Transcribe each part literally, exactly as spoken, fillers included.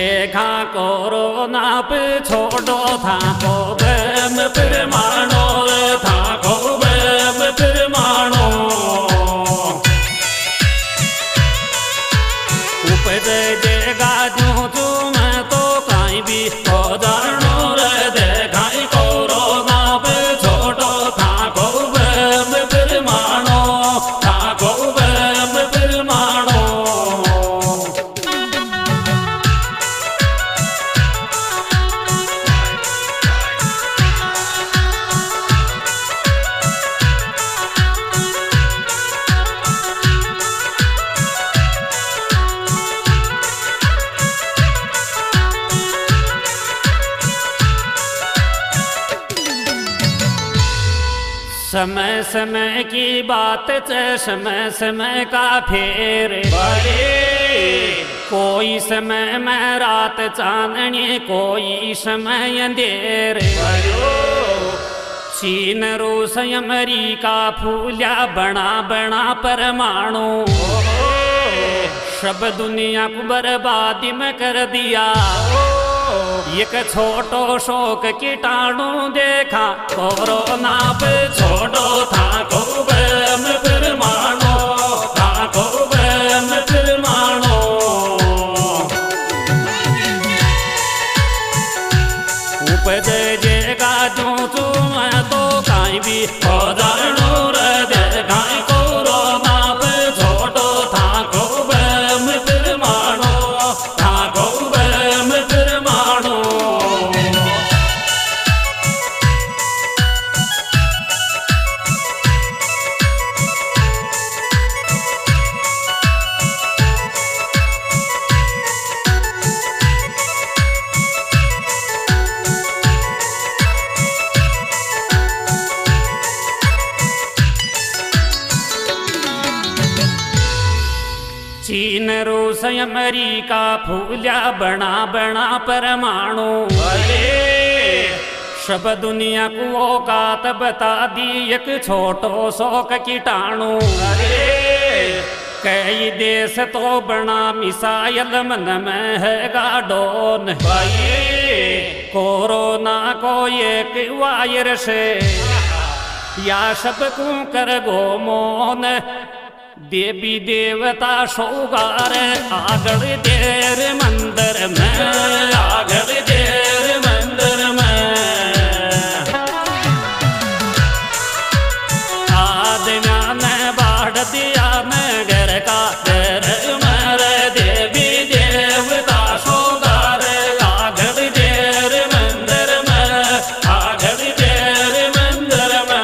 देखा कोरोना पे छोड़ो था को बम परमाणु था को बम परमाणु उपज देगा जो जो मैं तो कहीं भी हो जानो रे देखा कोरोना पे छोड़ो था को बम परमाणु था को बम परमाणु समय समय की बात है समय समय का फेर कोई समय में रात चांदनी कोई समय अंधेर चीन रूस अमेरिका फूलिया बना बना परमाणु सब दुनिया को बर्बादी में कर दिया एक छोटो शोक कीटाणु देखा कोरोना पे छोड़ो था को बम परमाणु था को बम परमाणु उपज जेगा जो तुम तो कहीं भी हो जानो रे देखा कोरोना पे छोड़ो था को बम परमाणु था को बम परमाणु चीन रूस अमेरिका फूलिया बना बना परमाणु सब दुनिया को औकात बता दी एक छोटो शोक कीटाणु कई देश तो बना मिसाइल मन में है गाडोन कोरोना को एक वायरस या सबको कर गो मौन देवी देवता शोगार आगड़ देर मंदिर में आगड़ देर मंदिर में आदमिया ने बाढ़ दिया मैं घर का घर मेरे देवी देवता शोगार आगड़ देर मंदिर में आगड़ देर मंदिर में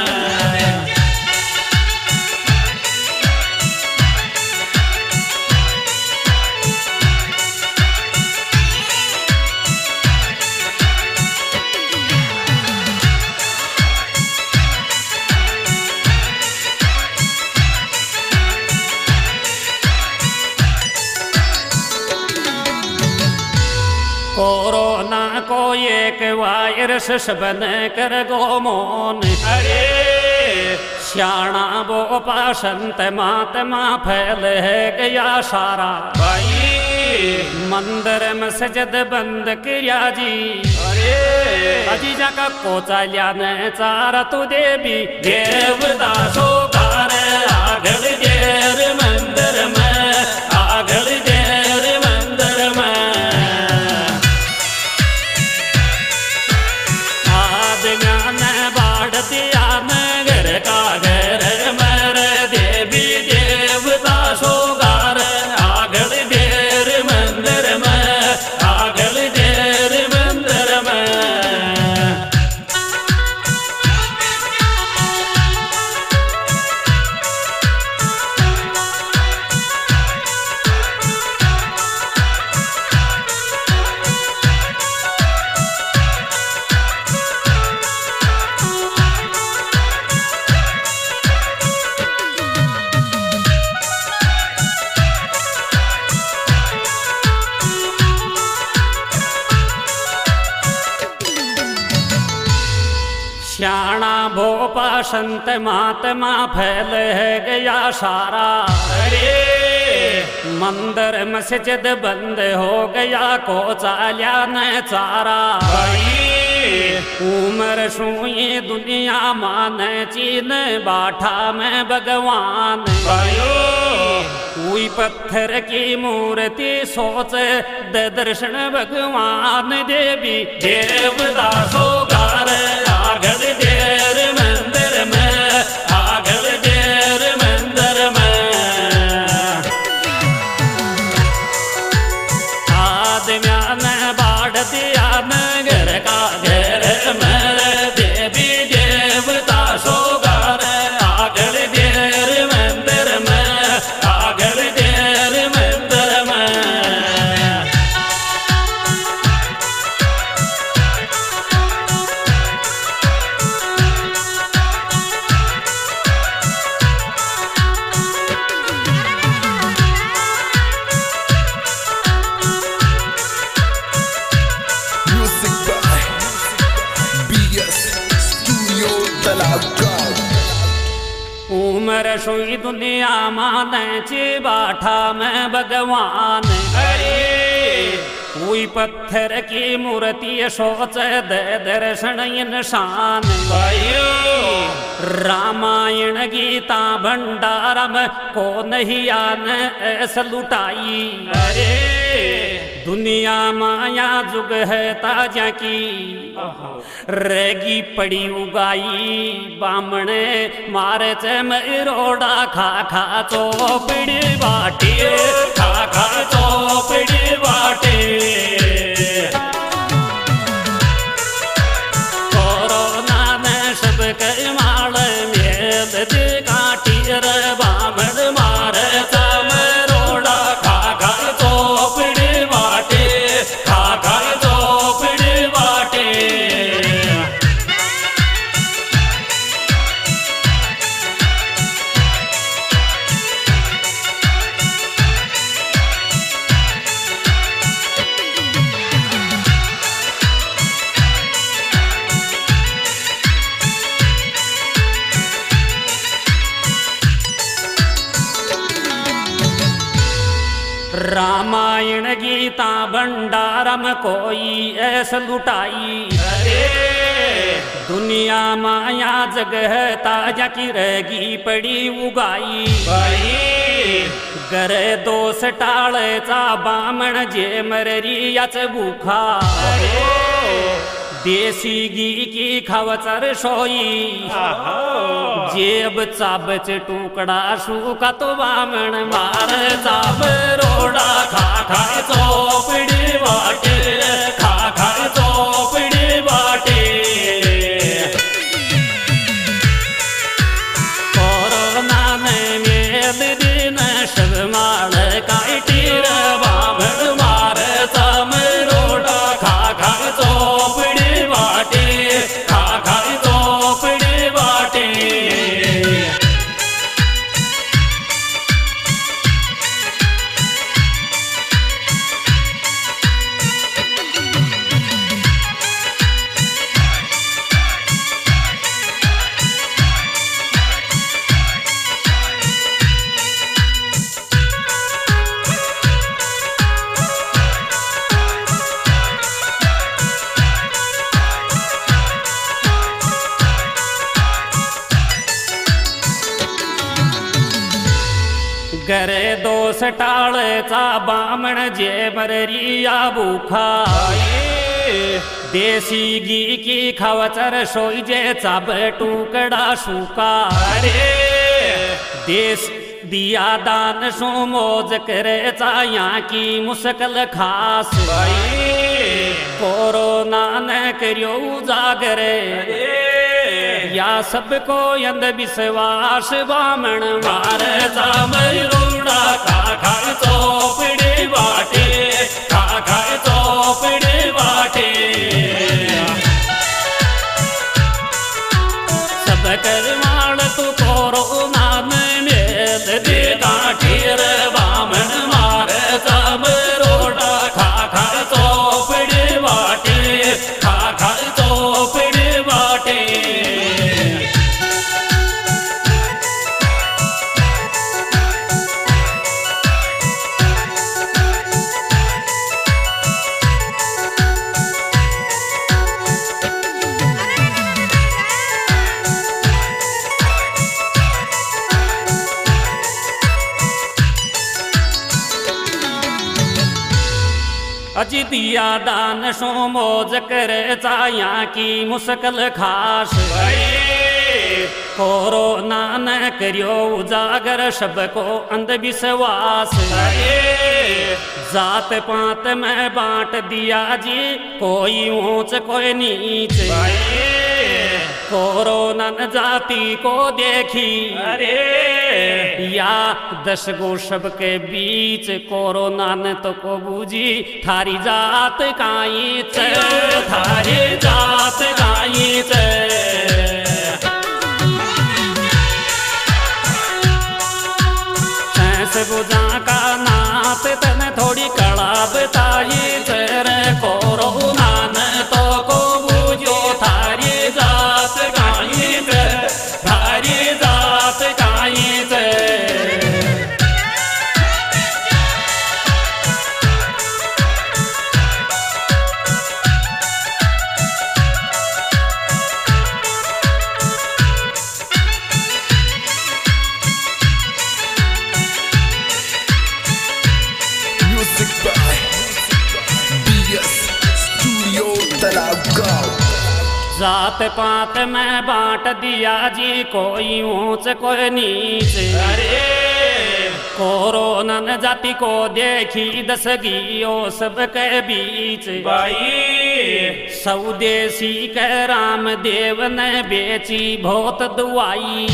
कोरोना को एक वायरस सबन कर गो मोन अरे श्याणा वो पाशंत महात्मा फैल है गया सारा भाई मंदिर में सजद बंद किया जी अरे अजीजा का कोचा लिया चारा तू देवी देवदासो कार आगड़ देर मंदिर में आगड़ देर मंदिर में बाढ़ दिया मैं घर का घर मेरे देवी देवता सोगार आगड़ देर मंदिर में आगड़ देर मंदिर में श्याणा भोपा संत महात्मा फैल है गया सारा अरे मंदिर मस्जिद बंद हो गया को चाल्या न चारा उमर सुई दुनिया मान चीन बाठा में भगवान कोई पत्थर की मूर्ति सोच दे दर्शन भगवान देवी देवदासो गार आगल देर मंदिर में आगल देर मंदिर में आदमिया ने बाढ़ दिया नगर का घर में देवी देवदासो गार आगल देर मंदिर में आगल देर मंदिर में उमर सुई दुनिया माने ची बाठा में भगवान कोई पत्थर की मूर्ति सोच दे दर्शन इंसान रामायण गीता भंडारा में को नहीं आन ऐसा लुटाई दुनिया माया जुग है ताजा की रेगी पड़ी उगाई बामणे मारे चमरोड़ा खा खा चौपड़ी बाटे खा खा चौपड़ी बाटे कोरोना ने सब के माल मेल दे काटी रे बामण मारे चमरोड़ा खा खा चौपड़ी बाटे खा खा चौपड़ी बाटे रामायण गीता भंडारम कोई ऐसा लुटाई दुनिया माया जगह ताजा की रहेगी पड़ी उगाई करे दोष टाळे चा बामण जे मररियाच भूखा देसी घी की खवचर सोई जेब चाबच टुकड़ा सूखा तो बामण मार चाब रोड़ा खा खा चौपड़ी बाटे खा खा चौपड़ी बाटे कोरोना में मेल दिन सब माल काटी बामण मार चाब रोड़ा खा खा चौपड़ी बाटे खा खा चौपड़ी बाटे करे दोष टाळे चा बामण जे मररिया भूखा देसी घी की खवचर सोई जे चाब टुकड़ा सूखा देश दिया दान सो मौज करे चाया की मुश्किल खास कोरोना ने करियो उजागरे या सबको अंधविश्वास बामण मार चामरूड़ा खा खा चौपड़ी बाटे खा खा चौपड़ी बाटे सब कर माल तू कोरोना में मेल दे काठी रे बामण मार चामरूड़ा खा खा चौपड़ी बाटे खा खा चौपड़ी बाटे अजी दिया दान सो मौज करे चाया की मुश्किल खास कोरोना न करियो उजागर सबको अंधविश्वास जात पात में बांट दिया जी कोई ऊंच कोई नीच कोरोना न जाति को देखी अरे या दस गो सबके बीच कोरोना ने तो को बूझी थारी जात काई च थारी जात काई च बुझा का नात तन थोड़ी कड़ा बताई चर कोरोना न तो को बूझो थारी जात काई च थारी जात काई च जात पात में बांट दिया जी कोई ऊंच कोई नीच अरे कोरोना न जाति को देखी दसगियो सबके बीच भाई स्वदेशी के रामदेव ने बेची बहुत दुआई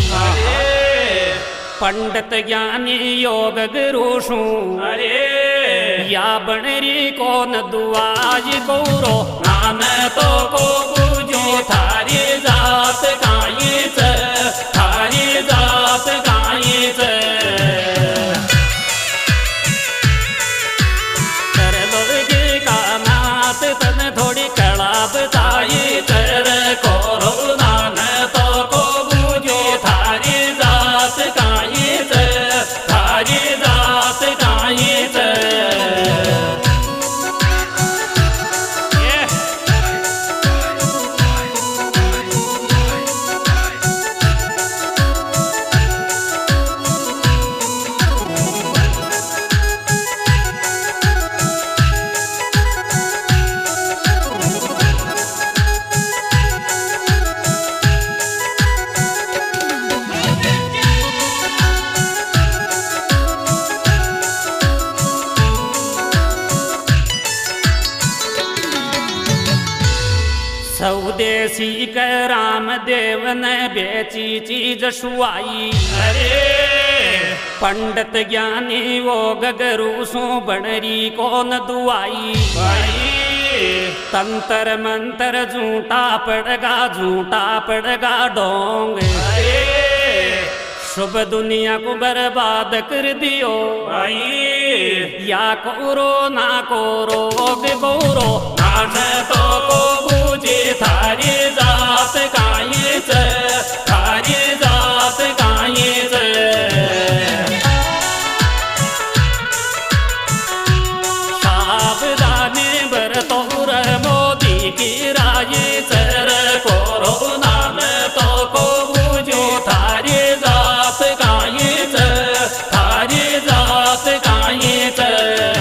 पंडित ज्ञानी योग गुरु सू अरे या बनरी कौन दुआई गौरो नाम तो को बूझो थारी जात काई च थारी जात काई च कर लोगे का नात तन थोड़ी कड़ा बताई चर कोरोना न तो को बूझो थारी जात काई च थारी जात काई च स्वदेशी के रामदेव ने बेची चीज सुआई अरे पंडित ज्ञानी वो गगरू सो बनरी कौन दुआई भाई तंत्र मंत्र झूठा पड़गा झूठा पड़गा डोंग अरे शुभ दुनिया को बर्बाद कर दियो भाई या कोरो ना कोरो गौरो नान तो को बूझे थारी जात काई च थारी जात काई च सावधानी बरतौर मोदी की राय चर कोरोना में तो को बूझो थारी जात काई च थारी जात काई च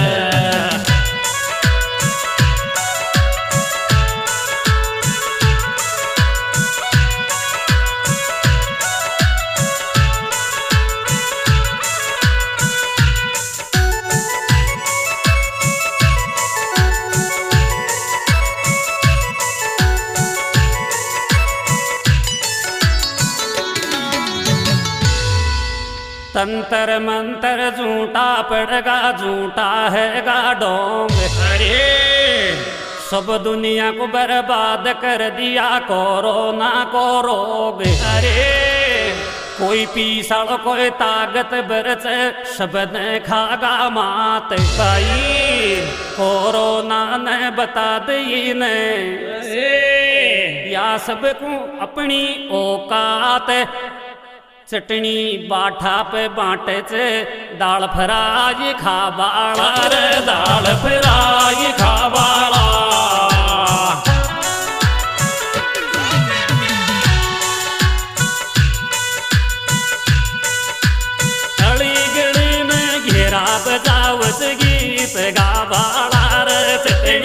तंत्र मंत्र झूठा पड़गा झूठा है गा डोंग अरे सब दुनिया को बर्बाद कर दिया कोरोना को रोग अरे कोई पीसड़ कोई ताकत बरस सब ने खागा मात भाई कोरोना ने बता दी ने या सबको अपनी औकात चटनी बाठा पे बांटे चे दाल फ्राई खावाला रे दाल फ्राई खावाला अली गली में घेरा बजावत गीत गावाला रे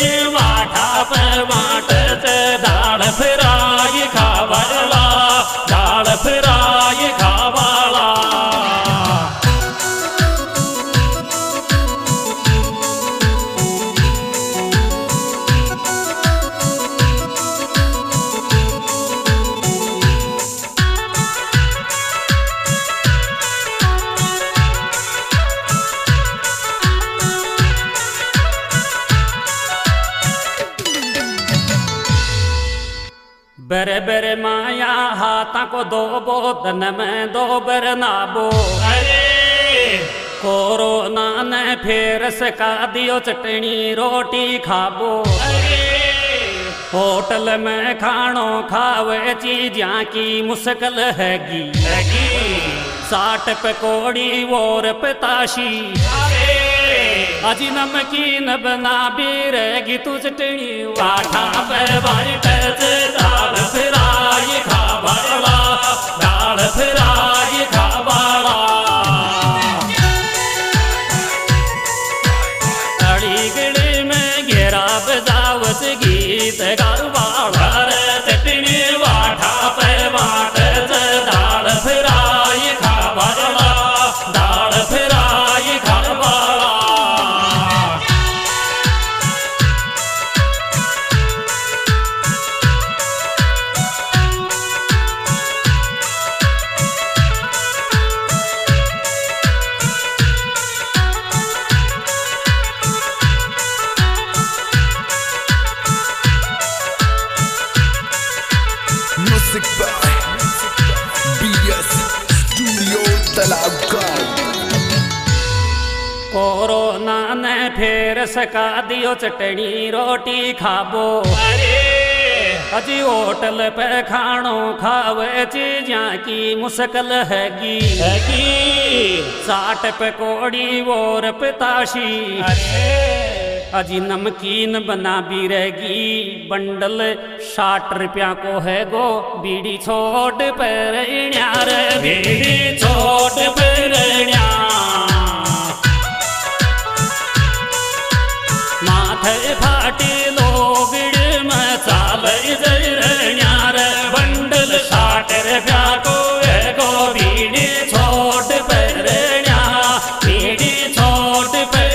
बर बर माया हाथा को दो बोतन में दो बर नाबो। अरे कोरोना ने फिर सका दियो चटनी रोटी खाबो। अरे होटल में खानो खावे चीजा की मुश्किल हैगी। साठ पकौड़ी और पताशी। अजी नमकीन बना भी रहेगी तू चटनी वाठा पे बारी पैसे दाल फ्राई खाबाड़ा दाल फ्राई खाबाड़ा। अड़ीगढ़ में घेरा बजावत गीत गरबाड़ा चटनी वाठा पे बाट दाल फ्राई खाबाड़ा दाल फ्राई खाबाड़ा। कोरोना ने फिर सका दियो चटनी रोटी खाबो। अरे अजी होटल पे खानो खावे चीजा की मुश्किल हैगी। साठ पकौड़ी और पताशी। अजी नमकीन बना भी रहेगी बंडल साठ रुपया को है गो। बीड़ी छोट पर बीड़ी छोट पर माथे फाटी लोगड़ में चाल जर बंडल साठ रुपया को है गो। बीड़ी छोट पर बीड़ी छोट पर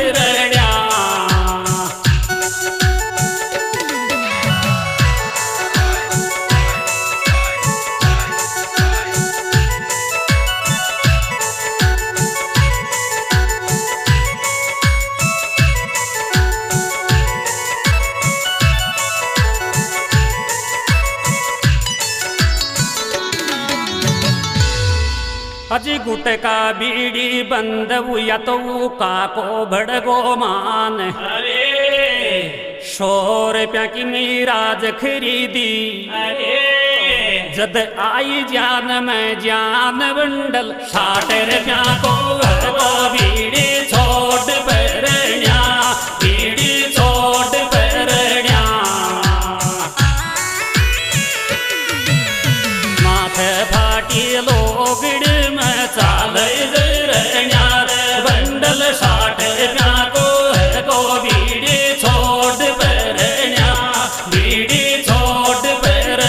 अजी गुटका बीड़ी बंद हुआ तो का को भड़गो मान। अरे सौ रुपया की मीराज खरीदी। अरे जद आई जान में जान बंडल साठ रुपया को बीड़ी छोट पर बीड़ी छोट पर माथे फाटी लोगड़ चाल बंडल साठ रुपया को है को बीड़ी छोट पर बीड़ी छोट पर।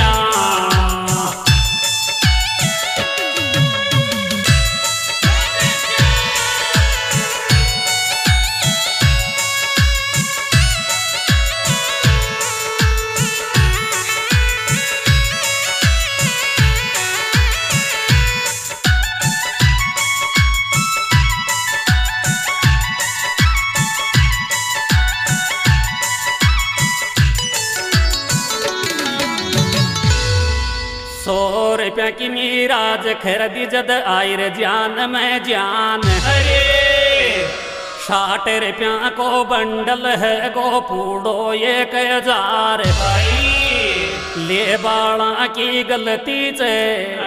सौ रुपया की मीराज खरीदी जद आयर जान में जान। अरे साठ रुपया को बंडल है गो पूड़ो एक हजार। ले बाड़ा की गलती से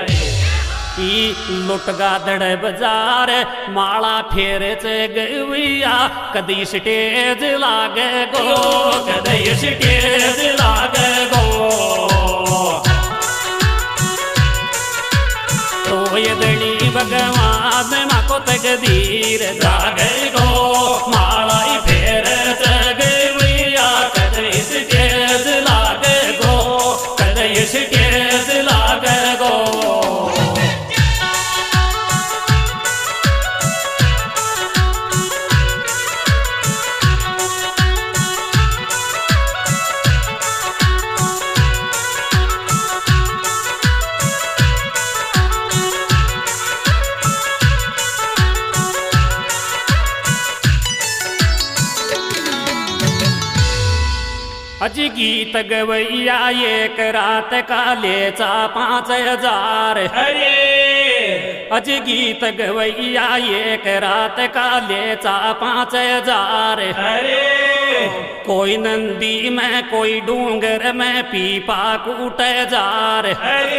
लुट गादड़ बाजार माला फेर से गया कदी स्टेज लागे गो कदी स्टेज लागे गो। तो ये दणी भगवान माँ को तकदीर जागे गो माला फेर से गया कदी स्टेज लागे गो कदी स्टेज लागे गो। अजी गीत गवैया एक रात का लेचा पाँच हजार। अज गीत गवैया एक रात का लेचा पाँच हजार। कोई नंदी में कोई डूंगर में पीपा कूट जार।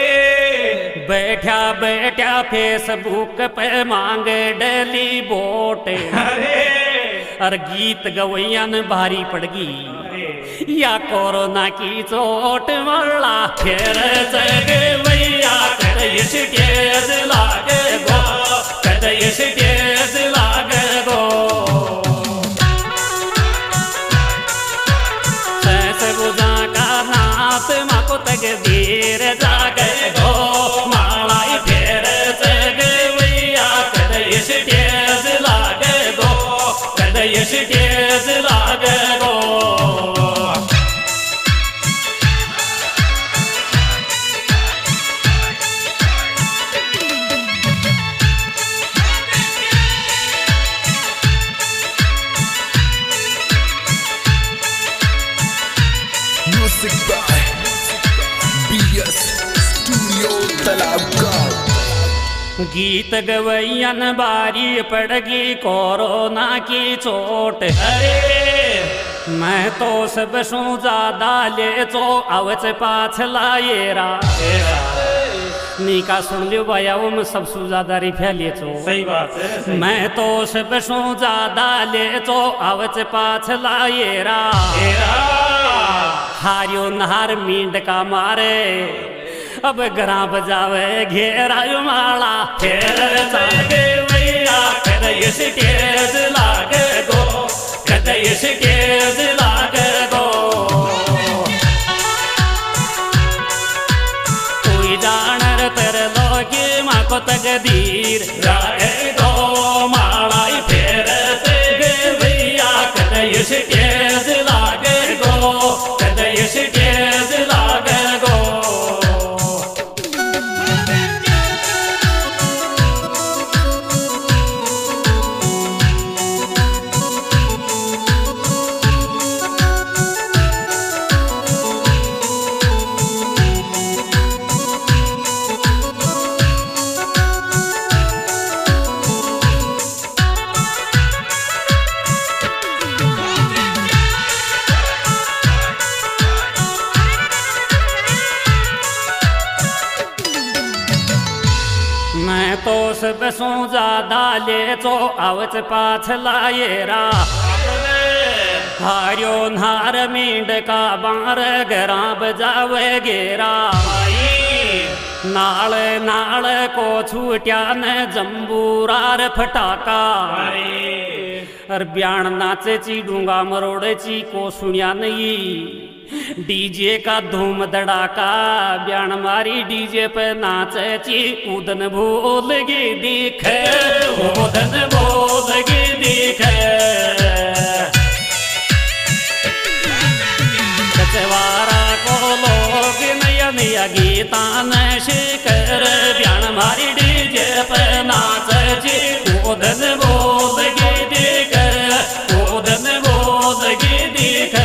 बैठा बैठा फेसबुक पे मांगे डेली वोट। और गीत गवैयन भारी पड़ गई या कोरोना की चोट मरला। फिर गवैया कदय स्टेज लागे गो, कदय स्टेज लागे गो। सैस बुझा का नात माको तक धीर जागे गो। मालाई फिर गवैया कदय स्टेज लागे गो, कदय स्टेज लागे गो। Music by B S Studio Talabgaon। गीत गवैयन बारी पड़गी कोरोना की चोट। मैं तो सब सू ज्यादा ले चो अवच पाछ लाएरा। नीका सुन लियो भैया वो मैं सबसे ज्यादा रिफा ले चो। सही बात है। मैं तो सब सू ज्यादा ले चो अवच पाछ लाएरा। हारियो नहार मींड का मारे अब गरा बजावे घेरायु माला। फिर जागे भैया कदय स्टेज लागे गो, कदय स्टेज लागे गो। कोई जानर तर लोगे माँ को तकदीर जागे गो। माला फिर जागे भैया कदय स्टेज लागे गो, कदय स्टेज लागे गो। मैं तो सब सू ज्यादा ले चो अवच पाछ लाएरा। हारियो नार मींड का बार गरा बजावे गेरा। नाल नाल को छूट्या न जम्बूरार फटाका। और ब्याण नाचे ची डूंगा मरोड़े ची को सुनिया नहीं। डीजे का धूम धड़ाका ब्याण मारी डीजे पे नाचे ची उदन भूल गी दिखे, उदन भूल गी दिखे। कचवारा को लोग नया नया गीता न शिकर ब्याण मारी डीजे पे नाचे ची उदन भूल गी दिखे, उदन भूल गी दिखे।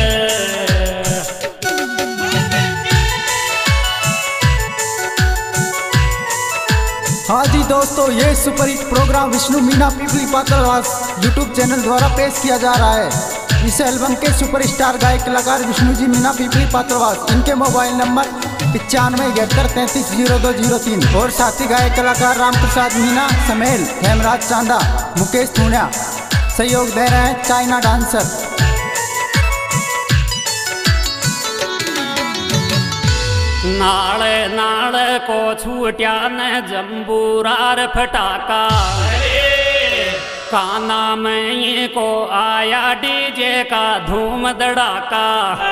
हाँ जी दोस्तों, ये super hit programme Vishnu Meena Pipli पात्रवास यूट्यूब चैनल द्वारा पेश किया जा रहा है। इस एल्बम के सुपरस्टार गायक कलाकार विष्णु जी मीना पीपली पात्रवास। इनके मोबाइल नंबर पचानवे इकहत्तर तैंतीस जीरो दो जीरो तीन। और साथी गायक कलाकार राम प्रसाद मीना, समेल, हेमराज चांदा, मुकेश थूणिया सहयोग दे रहे हैं चाइना डांसर। नाले नाले को छूट्या न जम्बूरार फटाका। काना में को आया डीजे का धूम धड़ाका।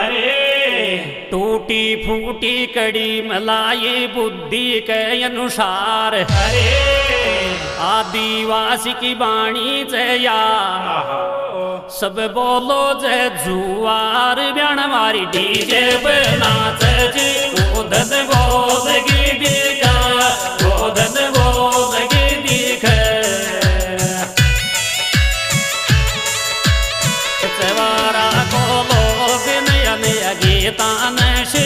टूटी फूटी कड़ी मलाई बुद्धि के अनुसार। आदिवासी की बाणी जया सब बोलो जय जुआर ब्याण मारी डीजे बना जी गोदन बोल गी दिखा, गोदन बोल गी दिखा। सवारा को लोग नया नया गी शैतान